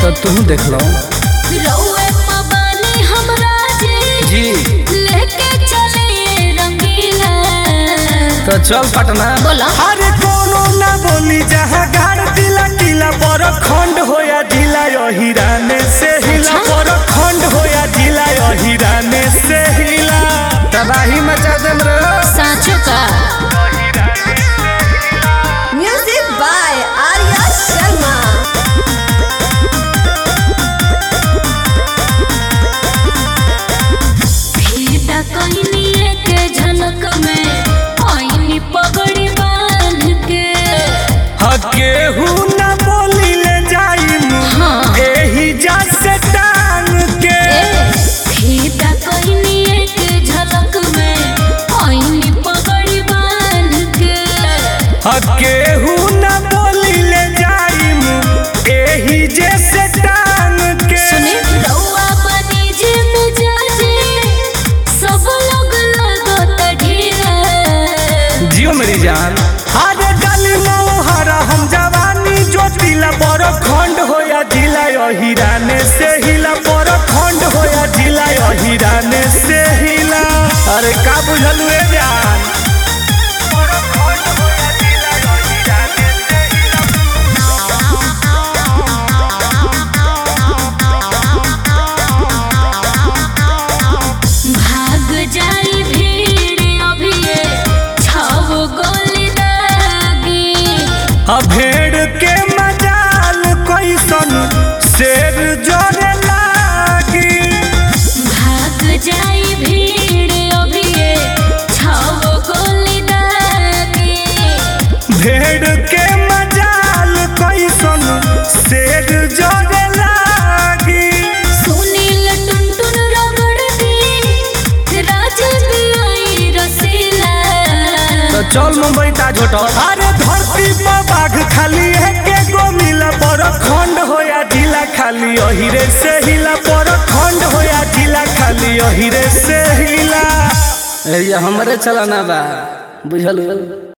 तो तुम देख लो रउए पबानी हमरा जी लेके चले रंगीला। तो चल पटना बोला अरे कोनो ना बोली जहाँ गाड़ दिला किला पर खंड होया जिला हिराने से हिला पर खंड होया जिला हिराने से हिला तबाही मचा देम रे साँचो का म्यूजिक बाय आर्या शर्मा। फीता कइनी के झलक में आईनी पगड़ी बांध के। केहू ना बोली ले जाई हाँ। एही जा से टांग के फीता कइनी के झलक में आईनी पगड़ी बांध के। केहू ना बोली ले जाई एही जे से टांग के सुने रउआ बनी जे मिजाजे सब लोग लगत ढीला। जियो मेरी जान अरे गली मोहरा हम जवानी ज्योतिला पर खंड होया जिला हिराने से हिला पर खंड होया जिला हिराने से हिला अरे का बुझलू ए जान भाग जाई भीड़ अभिये छाव गोली दागी। भेड़ के मजाल कैसन शेर जोरे लागी भाग जाई भीड़ अभिये छाव गोली दागी। भेड़ के मजाल कैसन शेर जोरे लागी सुनील टुनटुन रगड़ दी राज दियाई रसीला। तो चल मुंबई ताज होटल अरे धरती पर बाघ खाली है के गो मिला पर खंड होया जिला खाली हिरे से हिला पर खंड होया जिला खाली हिरे से हिला एरिया हमरे चलाना बा बुझलू।